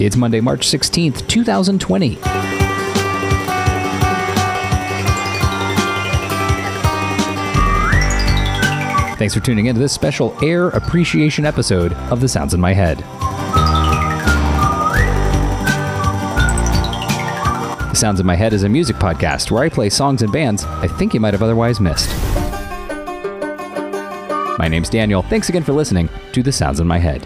It's Monday, March 16th, 2020. Thanks for tuning in to this special Air Appreciation episode of The Sounds in My Head. The Sounds in My Head is a music podcast where I play songs and bands I think you might have otherwise missed. My name's Daniel. Thanks again for listening to The Sounds in My Head.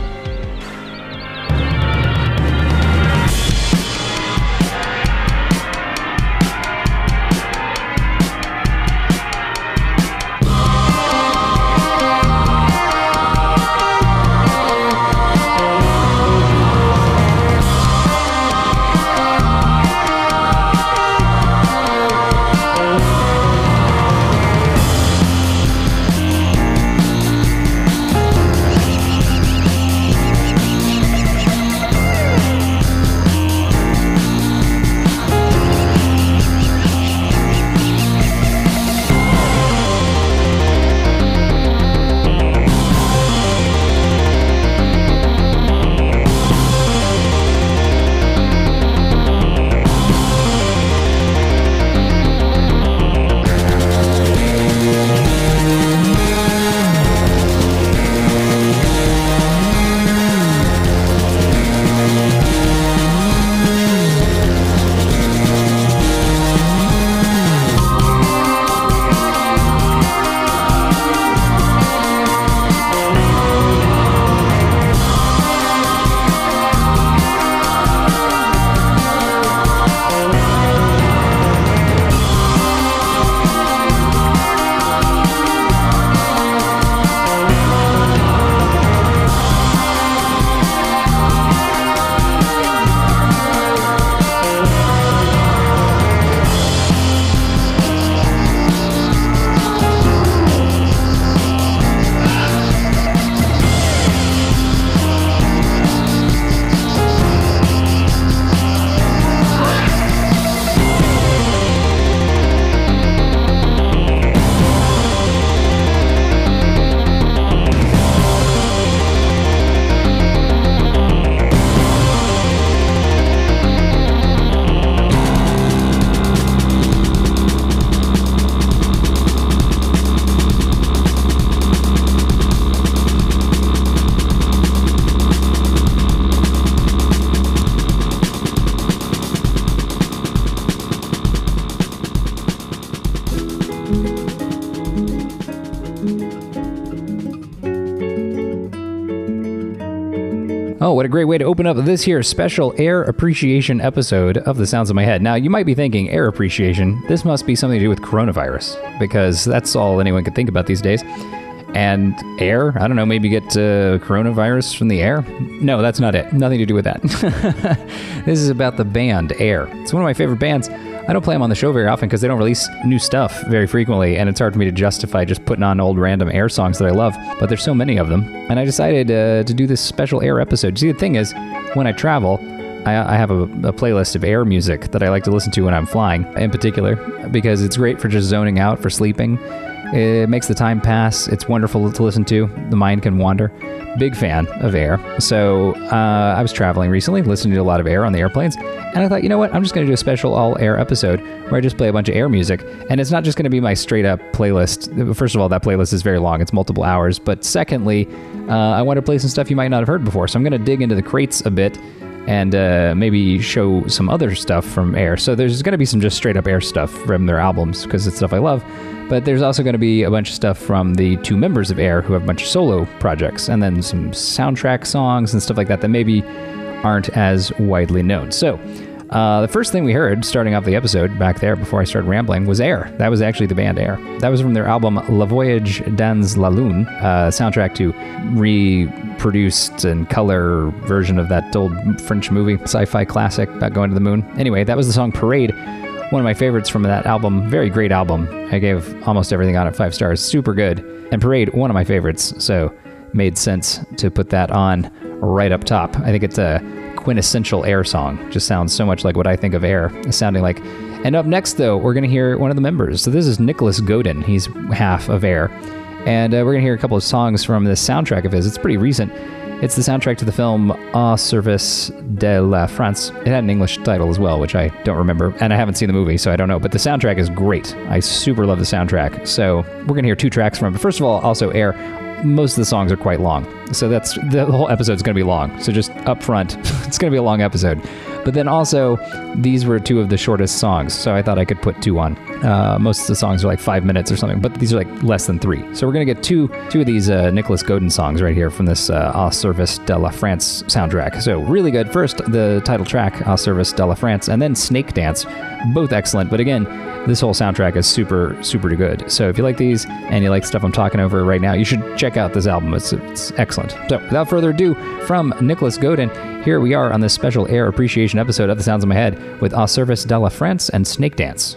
Oh, what a great way to open up this here special Air Appreciation episode of The Sounds in My Head. Now, you might be thinking, Air Appreciation, this must be something to do with coronavirus, because that's all anyone could think about these days. And air, I don't know, maybe get coronavirus from the air? No, that's not it. Nothing to do with that. This is about the band Air. It's one of my favorite bands. I don't play them on the show very often because they don't release new stuff very frequently, and it's hard for me to justify just putting on old random Air songs that I love, but there's so many of them. And I decided to do this special Air episode. See, the thing is, when I travel, I have a playlist of Air music that I like to listen to when I'm flying, in particular, because it's great for just zoning out, for sleeping. It makes the time pass. It's wonderful to listen to. The mind can wander. Big fan of Air. So I was traveling recently, listening to a lot of Air on the airplanes, and I thought, you know what? I'm just going to do a special all-Air episode where I just play a bunch of Air music, and it's not just going to be my straight-up playlist. First of all, that playlist is very long. It's multiple hours. But secondly, I want to play some stuff you might not have heard before, so I'm going to dig into the crates a bit and maybe show some other stuff from Air. So there's going to be some just straight-up Air stuff from their albums, because it's stuff I love. But there's also going to be a bunch of stuff from the two members of Air who have a bunch of solo projects, and then some soundtrack songs and stuff like that that maybe aren't as widely known. So the first thing we heard starting off the episode back there before I started rambling was Air. That was actually the band Air. That was from their album Le Voyage dans la Lune, soundtrack to reproduced and color version of that old French movie, sci-fi classic about going to the moon. Anyway, that was the song Parade. One of my favorites from that album. Very great album. I gave almost everything on it 5 stars. Super good. And Parade, one of my favorites. So made sense to put that on right up top. I think it's a quintessential Air song. Just sounds so much like what I think of Air sounding like. And up next, though, we're going to hear one of the members. So this is Nicholas Godin. He's half of Air. And we're going to hear a couple of songs from the soundtrack of his. It's pretty recent. It's the soundtrack to the film Au Service de la France. It had an English title as well, which I don't remember, and I haven't seen the movie, so I don't know. But the soundtrack is great. I super love the soundtrack. So we're going to hear 2 tracks from it. But first of all, also Air. Most of the songs are quite long. So the whole episode's going to be long. So just up front, it's going to be a long episode. But then also, these were 2 of the shortest songs, so I thought I could put 2 on. Most of the songs are like 5 minutes or something, but these are like less than 3. So we're going to get two of these Nicholas Godin songs right here from this Au Service de la France soundtrack. So really good. First, the title track, Au Service de la France, and then Snake Dance. Both excellent, but again, this whole soundtrack is super, super good. So if you like these and you like stuff I'm talking over right now, you should check out this album. It's excellent. So without further ado, from Nicholas Godin, here we are on this special Air Appreciation episode of The Sounds of My Head with Au Service de la France and Snake Dance.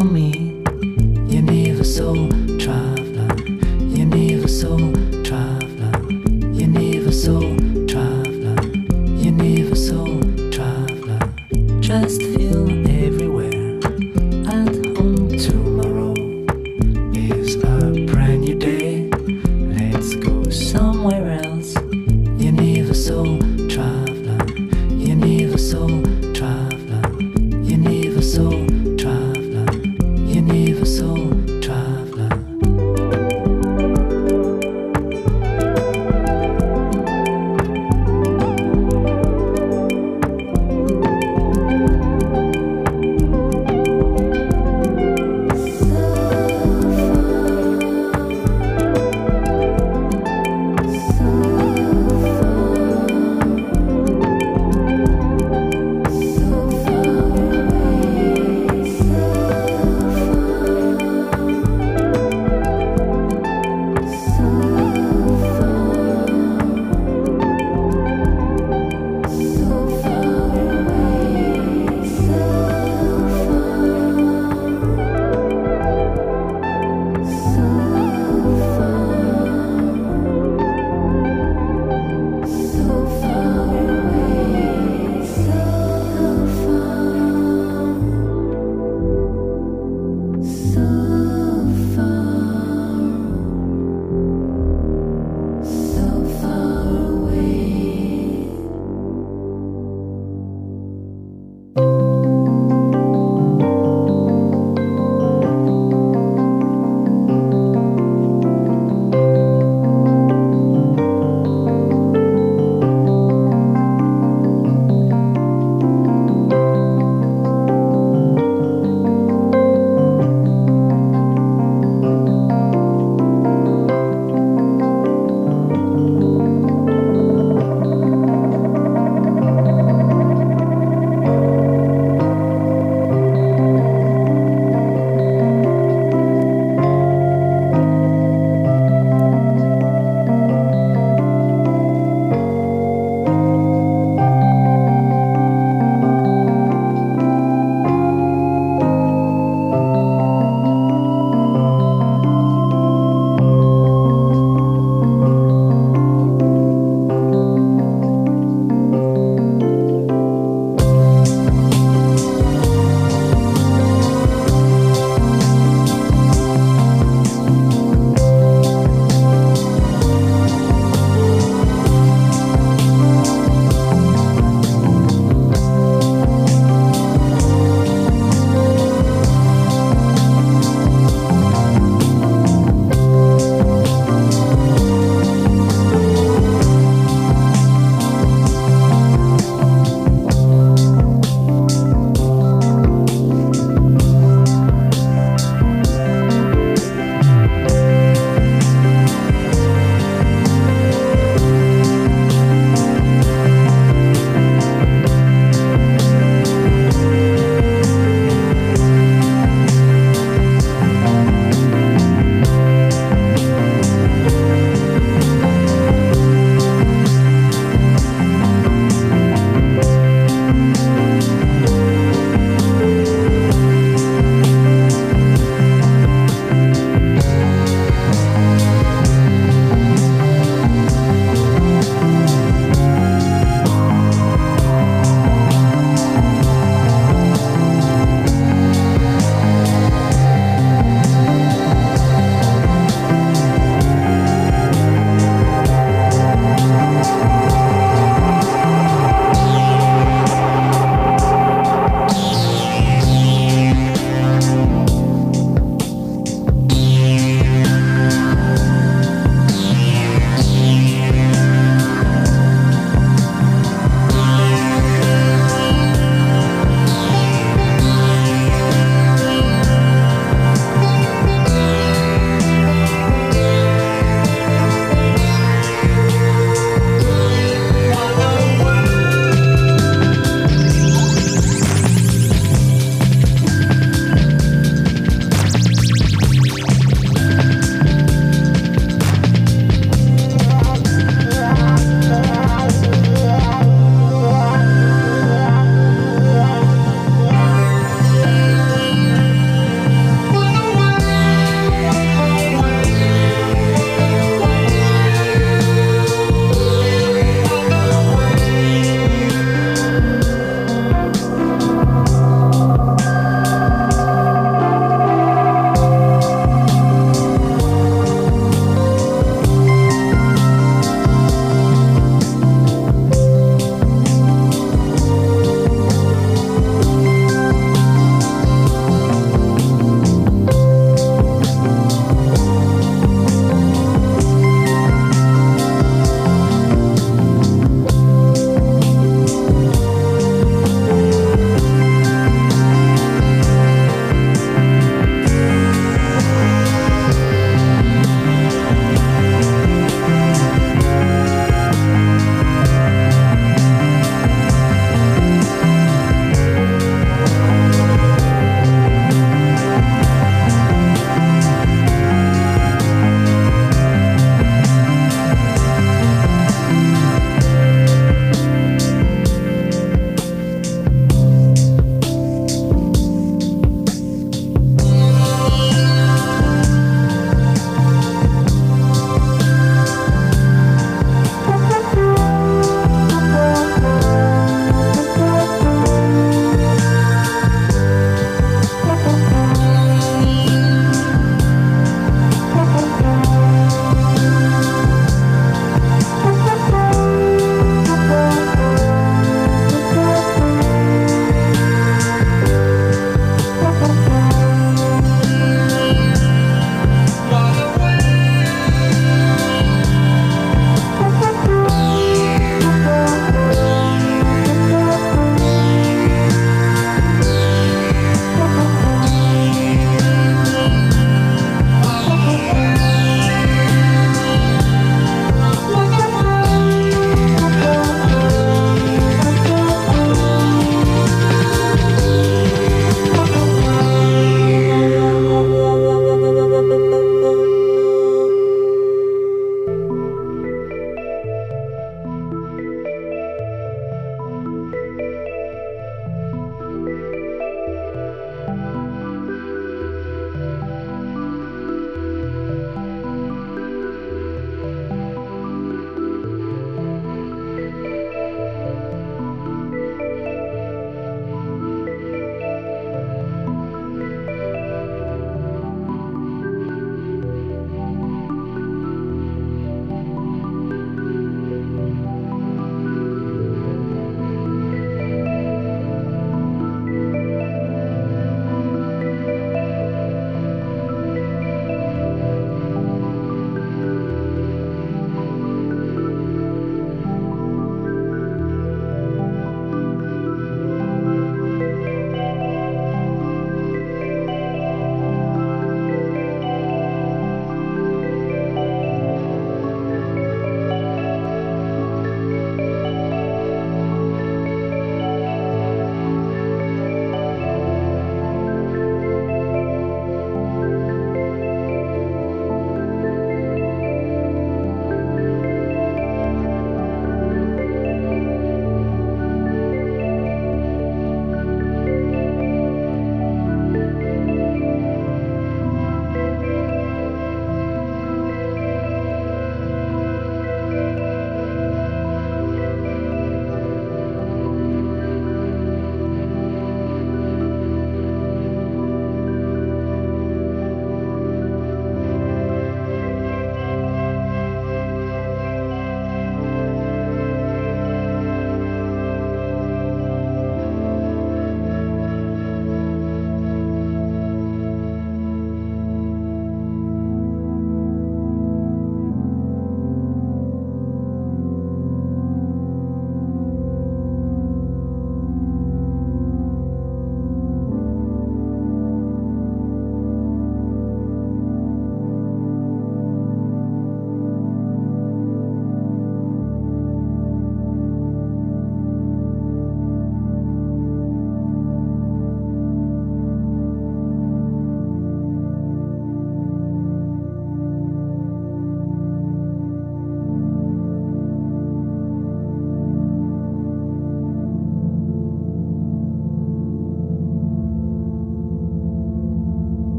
for me. Universal traveler, universal traveler, universal traveler, universal traveler. Just feel everywhere at home. Tomorrow is a brand new day. Let's go somewhere else. Universal traveler, universal traveler, universal traveler, universal traveler.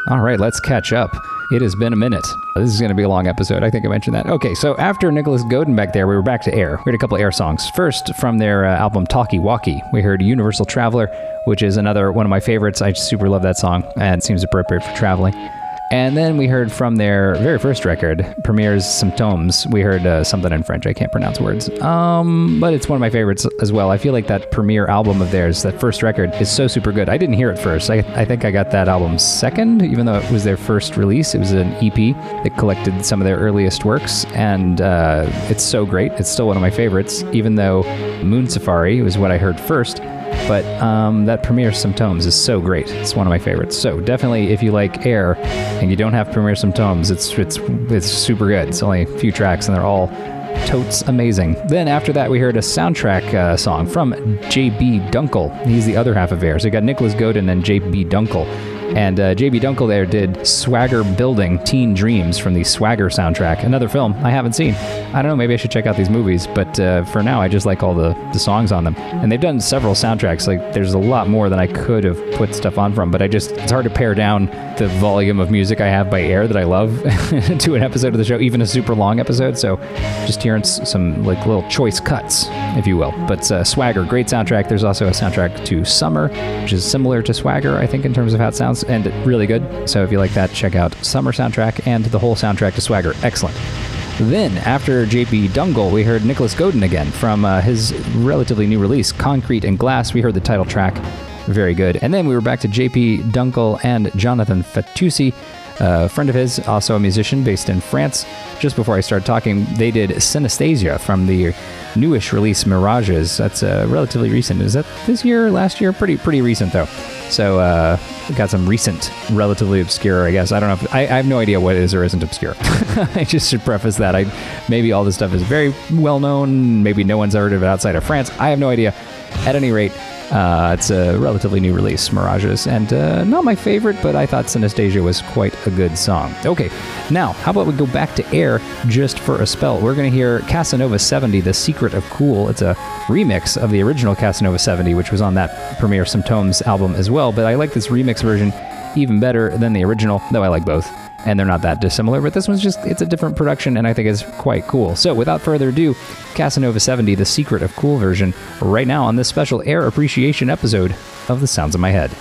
All right, let's catch up. It has been a minute. This is going to be a long episode. I think I mentioned that. Okay, so after Nicholas Godin back there, we were back to Air. We had a couple Air songs. First, from their album Talkie Walkie, we heard Universal Traveler, which is another one of my favorites. I super love that song, and it seems appropriate for traveling. And then we heard from their very first record, Premier's Symptômes. We heard something in French. I can't pronounce words. But it's one of my favorites as well. I feel like that Premiere album of theirs, that first record, is so super good. I didn't hear it first. I think I got that album second, even though it was their first release. It was an EP that collected some of their earliest works, and it's so great. It's still one of my favorites, even though Moon Safari was what I heard first. But that Premiere Symptômes is so great. It's one of my favorites. So definitely, if you like Air and you don't have Premiere Symptômes, it's super good. It's only a few tracks, and they're all totes amazing. Then after that, we heard a soundtrack song from J.B. Dunkel. He's the other half of Air. So you got Nicholas Godin and J.B. Dunkel. And J.B. Dunkel there did Swagger Building Teen Dreams from the Swagger soundtrack, another film I haven't seen. I don't know, maybe I should check out these movies, but for now I just like all the songs on them. And they've done several soundtracks. Like, there's a lot more than I could have put stuff on from, but it's hard to pare down the volume of music I have by Air that I love to an episode of the show, even a super long episode. So just hearing some like little choice cuts, if you will. But Swagger, great soundtrack. There's also a soundtrack to Summer, which is similar to Swagger, I think, in terms of how it sounds, and really good. So if you like that, check out Summer soundtrack and the whole soundtrack to Swagger. Excellent. Then, after J.B. Dunkel, we heard Nicholas Godin again from his relatively new release, Concrete and Glass. We heard the title track. Very good. And then we were back to J.P. Dunkel and Jonathan Fatoussi, a friend of his, also a musician based in France. Just before I started talking, they did Synesthesia from the newish release Mirages. That's relatively recent. Is that this year, last year? Pretty recent, though. So we got some recent, relatively obscure, I guess. I don't know if I have no idea what is or isn't obscure. I just should preface that. Maybe all this stuff is very well known. Maybe no one's heard of it outside of France. I have no idea. At any rate, it's a relatively new release, Mirages, and not my favorite, but I thought Synesthesia was quite a good song. Okay, now, how about we go back to Air just for a spell? We're going to hear Casanova 70, The Secret of Cool. It's a remix of the original Casanova 70, which was on that Premiere Symptômes album as well, but I like this remix version even better than the original, though I like both. And they're not that dissimilar, but this one's it's a different production, and I think it's quite cool. So without further ado, Casanova 70, The Secret of Cool version, right now on this special Air Appreciation episode of The Sounds of My Head.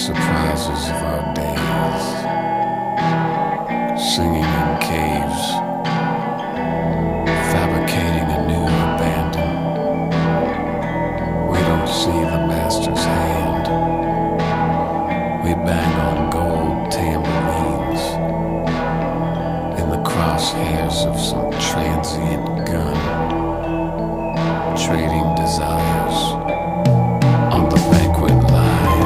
surprises of our days, singing in caves, fabricating a new abandon. We don't see the master's hand. We bang on gold tambourines in the crosshairs of some transient gun, trading desires on the banquet line.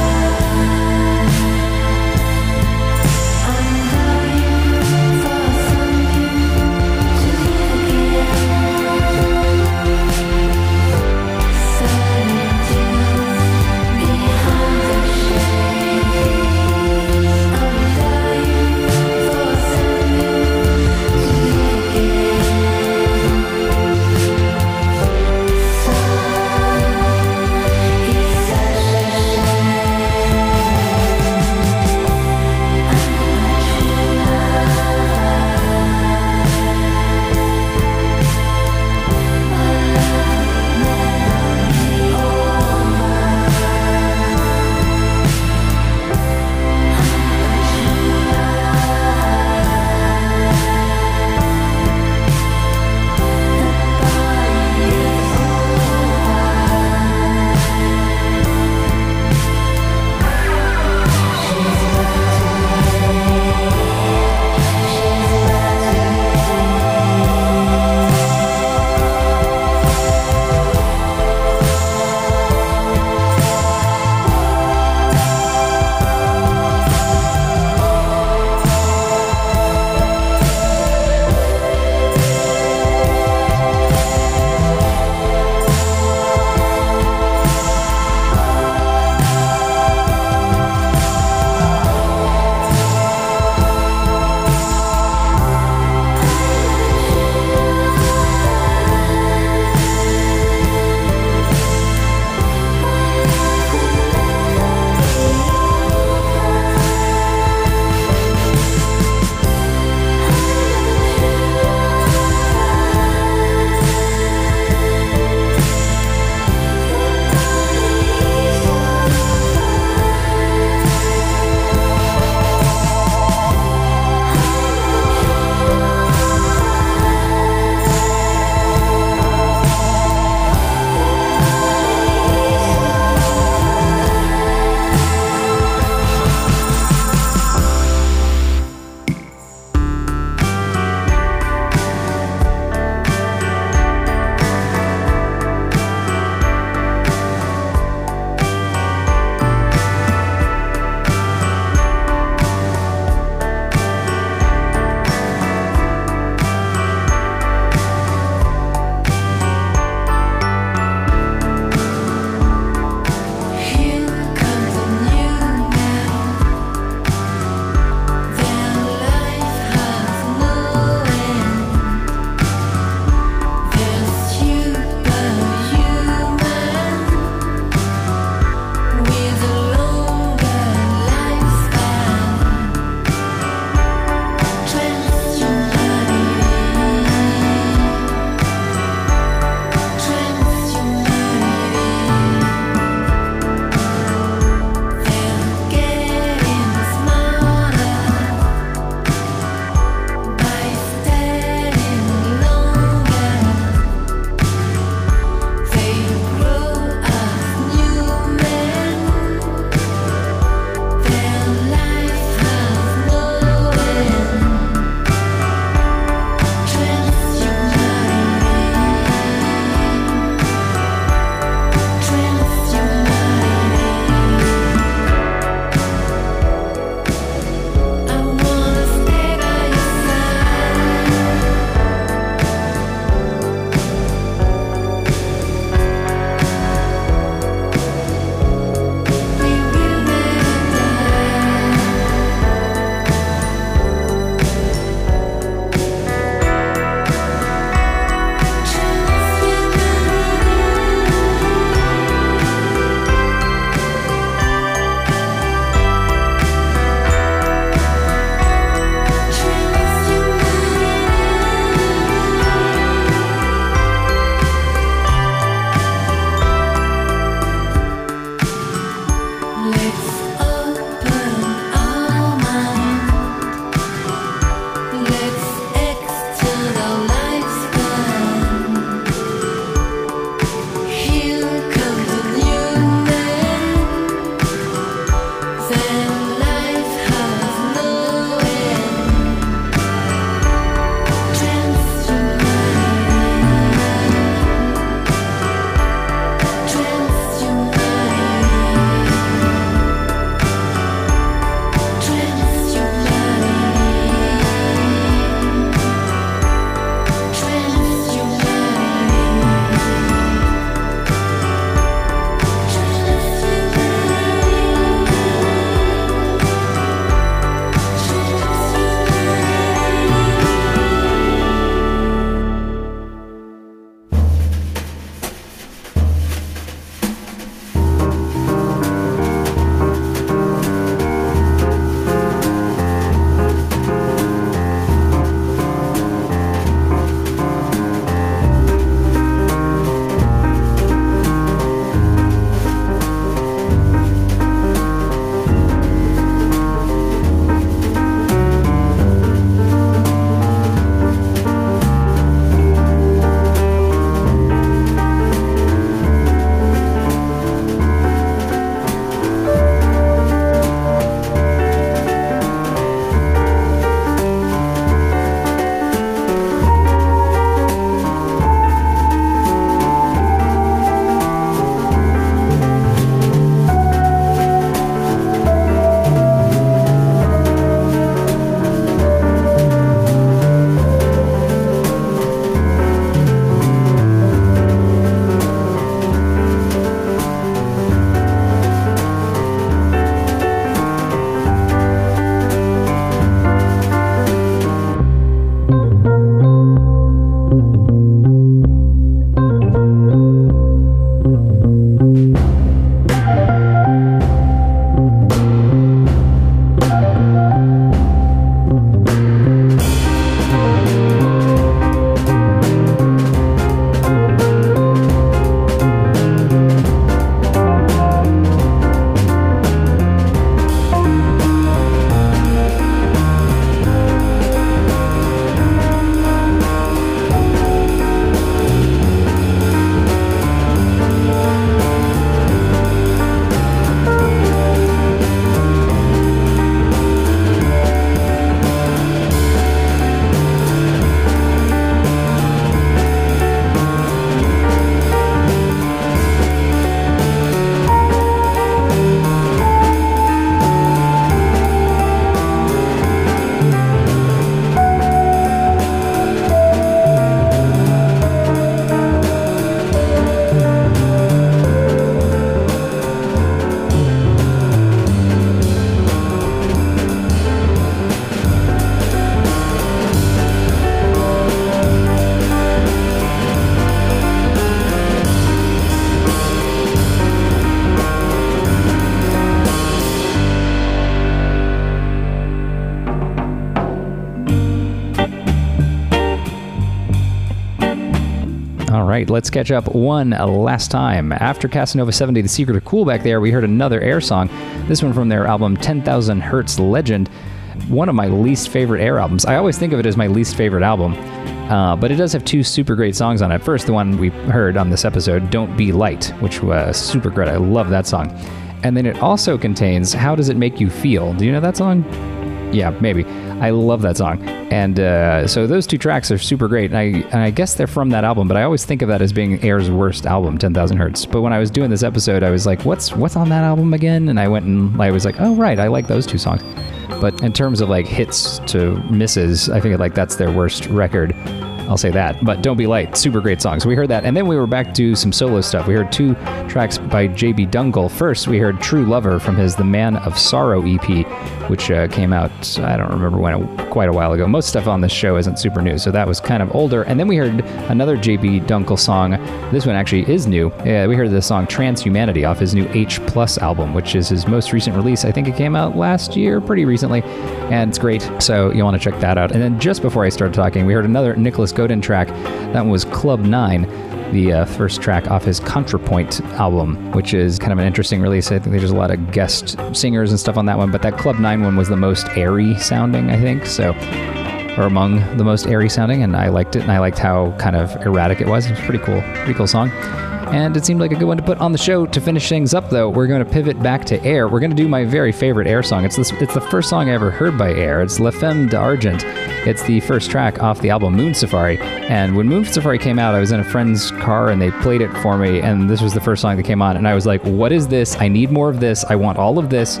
right, let's catch up one last time. After Casanova 70, The Secret of Cool Back There, we heard another Air song. This one from their album 10,000 Hertz Legend. One of my least favorite Air albums. I always think of it as my least favorite album, but it does have two super great songs on it. First, the one we heard on this episode, Don't Be Light, which was super great. I love that song. And then it also contains How Does It Make You Feel? Do you know that song? Yeah, maybe. I love that song. And so those two tracks are super great. And I guess they're from that album, but I always think of that as being Air's worst album, 10,000 Hertz. But when I was doing this episode, I was like, what's on that album again? And I went and I was like, oh, right, I like those two songs. But in terms of like hits to misses, I think like that's their worst record. I'll say that. But Don't Be Light, super great song. So we heard that. And then we were back to some solo stuff. We heard two tracks by J.B. Dungle. First, we heard True Lover from his The Man of Sorrow EP, which came out, I don't remember when, quite a while ago. Most stuff on this show isn't super new, so that was kind of older. And then we heard another J.B. Dungle song. This one actually is new. We heard the song Transhumanity off his new H Plus album, which is his most recent release. I think it came out last year, pretty recently, and it's great. So you want to check that out. And then just before I started talking, we heard another Nicholas Godin track. That one was Club 9, the first track off his ContraPoint album, which is kind of an interesting release. I think there's a lot of guest singers and stuff on that one, but that Club 9 one was the most airy sounding, I think, so, or among the most airy sounding, and I liked it, and I liked how kind of erratic it was. It was a pretty cool song. And it seemed like a good one to put on the show. To finish things up, though, we're going to pivot back to Air. We're going to do my very favorite Air song. It's the first song I ever heard by Air. It's La Femme d'Argent. It's the first track off the album Moon Safari. And when Moon Safari came out, I was in a friend's car and they played it for me. And this was the first song that came on. And I was like, what is this? I need more of this. I want all of this.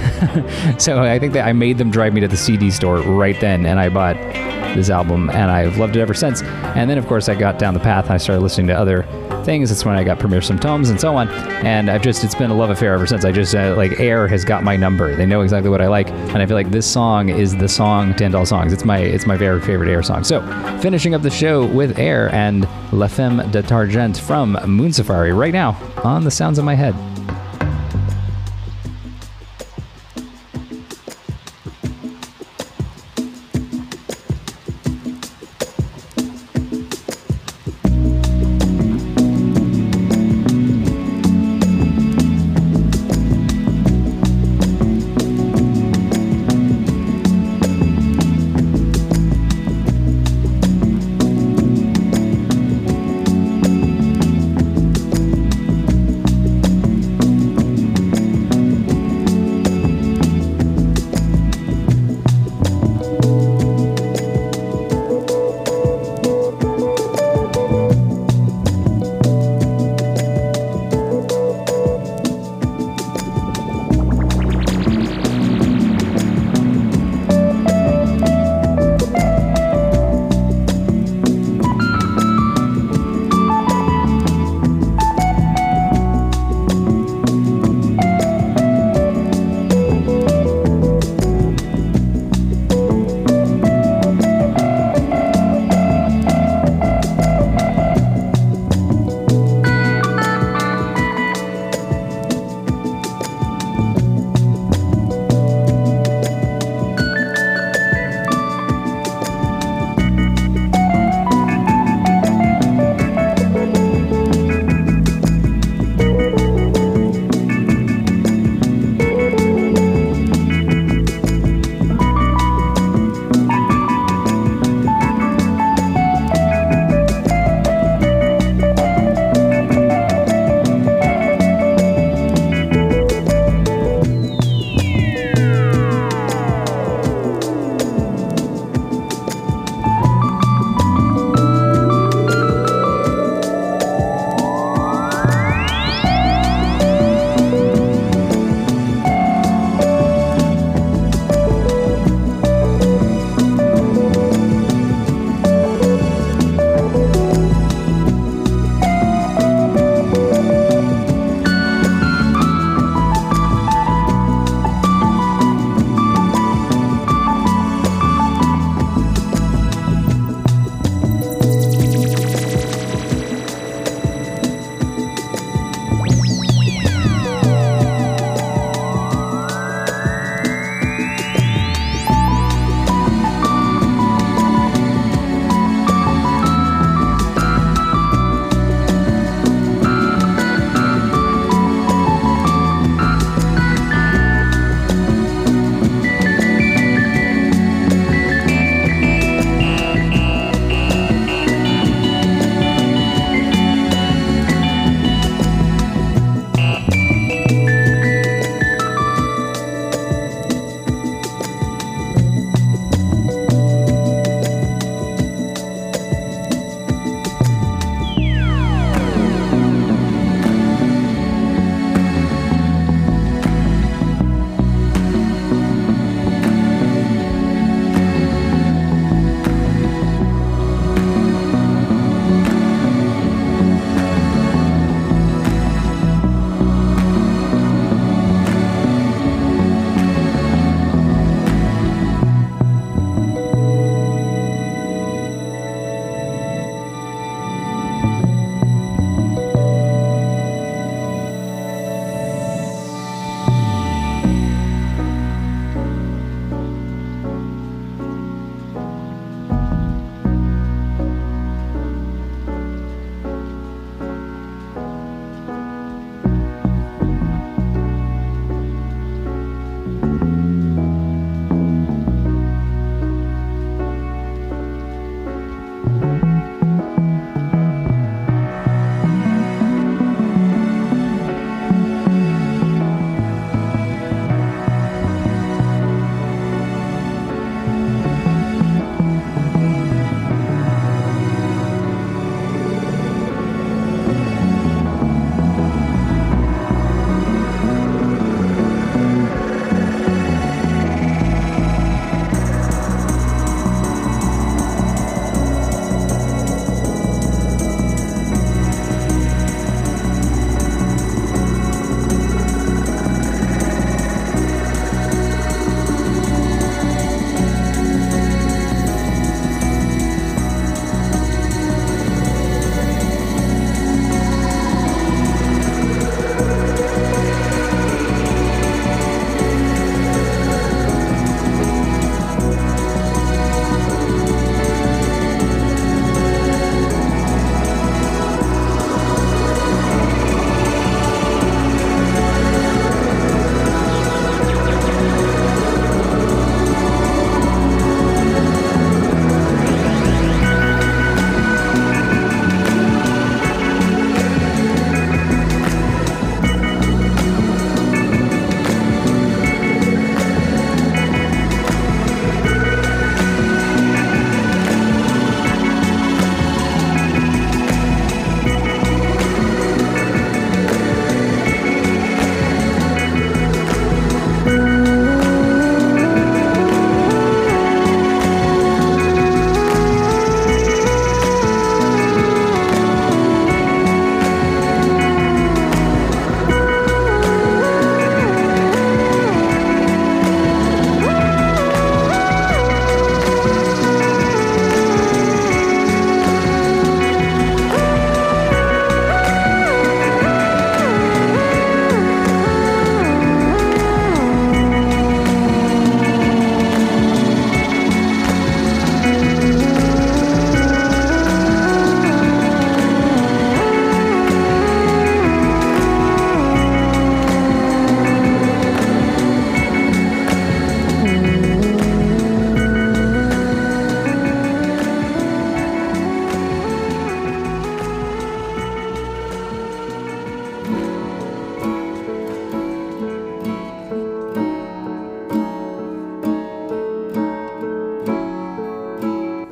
So I think that I made them drive me to the CD store right then. And I bought this album. And I've loved it ever since. And then, of course, I got down the path and I started listening to other things. That's when I got Premier Symptoms and so on. And it's been a love affair ever since. I just, like, Air has got my number. They know exactly what I like. And I feel like this song is the song to end all songs. It's my very favorite Air song. So, finishing up the show with Air and La Femme d'Argent from Moon Safari right now on The Sounds of My Head.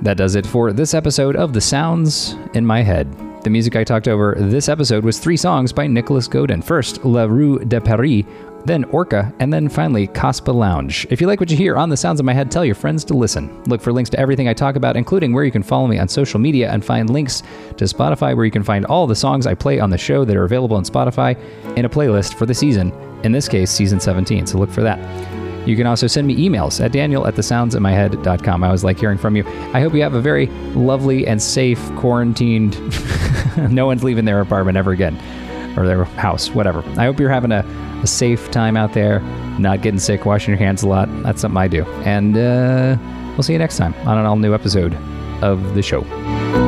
That does it for this episode of The Sounds in My Head. The music I talked over this episode was 3 songs by Nicholas Godin. First, La Rue de Paris, then Orca, and then finally Caspa Lounge. If you like what you hear on The Sounds in My Head, tell your friends to listen. Look for links to everything I talk about, including where you can follow me on social media, and find links to Spotify where you can find all the songs I play on the show that are available on Spotify in a playlist for the season, in this case, season 17, so look for that. You can also send me emails at daniel@thesoundsinmyhead.com. I always like hearing from you. I hope you have a very lovely and safe quarantined, no one's leaving their apartment ever again, or their house, whatever. I hope you're having a safe time out there, not getting sick, washing your hands a lot. That's something I do. And we'll see you next time on an all-new episode of the show.